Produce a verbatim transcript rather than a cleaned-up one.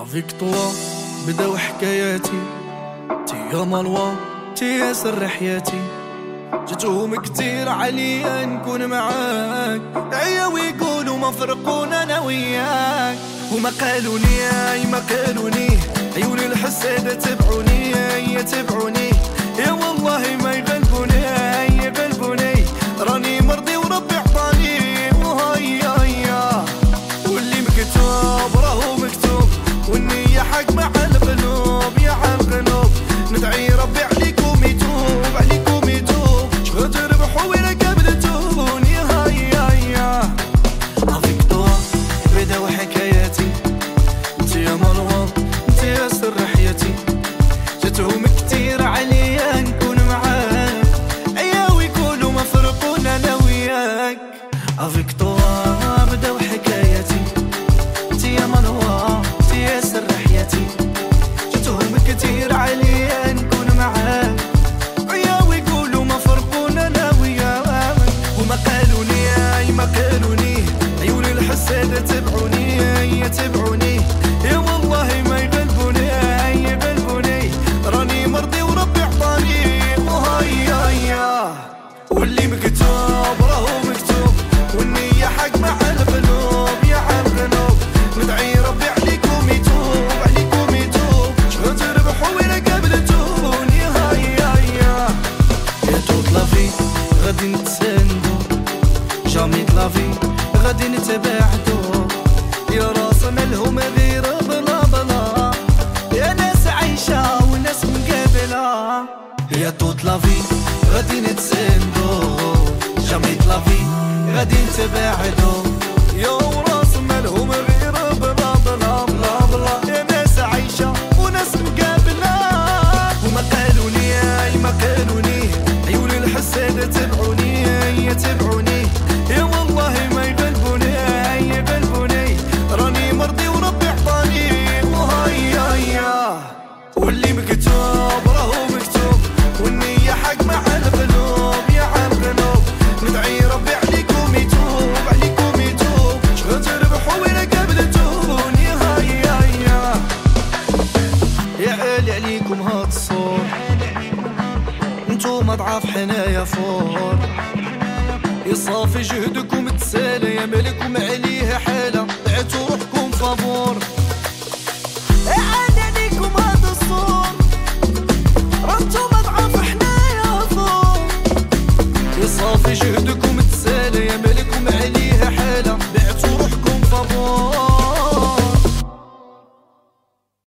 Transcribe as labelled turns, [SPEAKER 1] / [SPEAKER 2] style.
[SPEAKER 1] افيك طوا بداو حكاياتي، تيا مالوا تيا سر حياتي. جاتهم كتير عليا نكون معاك، عياو يقولوا ما فرقونا انا وياك. وما قالوني اي ما قالوني عيوني الحسادة تبعوني يا تبعوني، يا والله ما يغلبوني يغلبوني. راني مرضي وربي عطاني وهيا هيا، واللي مكتوب راهو مكتوب، والنية حق مع القلوب يا عالقلوب. ندعي ربي عليكم يتوب عليكم يتوب، شغل تربحوا ولا قابلتوني هيا هيا. افيك طوا بداو حكاياتي، انت يا مروان انت يا سر حياتي. جاتهم كتير عليا نكون معاك، عياو يقولوا ما فرقونا انا وياك. افيك طوا بداو حكاياتي، انت يا مروان انت يا سر حياتي. جاتهم كتير عليا نكون معاك، عياو يقولوا ما فرقونا انا وياك. وما قالوني اي ما قالوني عيوني الحسادة تبعوني يا تبعوني، يا والله ما يغلبوني يغلبوني. راني مرضي وربي عطاني وهيا هيا، واللي مكتوب راهو مكتوب، والنية حق مع القلوب يا عالقلوب. ندعي ربي عليكم يتوب عليكم يتوب، شغل تربحوا ولا قابلتوني هيا هيا. يا توت لافي غادي نتساندو، جامي لافي غادي نتباعدو. يا راس مالهم غير بلا بلا، يا ناس عايشة وناس مقابلة. يا توت لافي غادي نتساندو، جامي لافي غادي نتباعدو. يا راس مالهم غير بلا بلا بلا بلا، يا ناس عايشة وناس مقابلة. وما قالوني اي ما قالوني عيوني الحسادة تبعوني يا تبعوني، يا والله ما يغلبوني يغلبوني. راني مرضي وربي عطاني وهيا هيا، واللي مكتوب راهو مكتوب، والنية حق مع القلوب يا عالقلوب. ندعي ربي عليكم يتوب عليكم يتوب، شغل تربحوا ولا قابلتوني هيا هيا. يا عالي عليكم هاد الصور، انتوما ضعاف حنايا فور. يصافي جهدكم تسالى، يا مالكم عليه حالة دعتو روحكم فابور. عاد عليكم هذا الصور، رانتوما ضعاف حنايا فور. يصافي جهدكم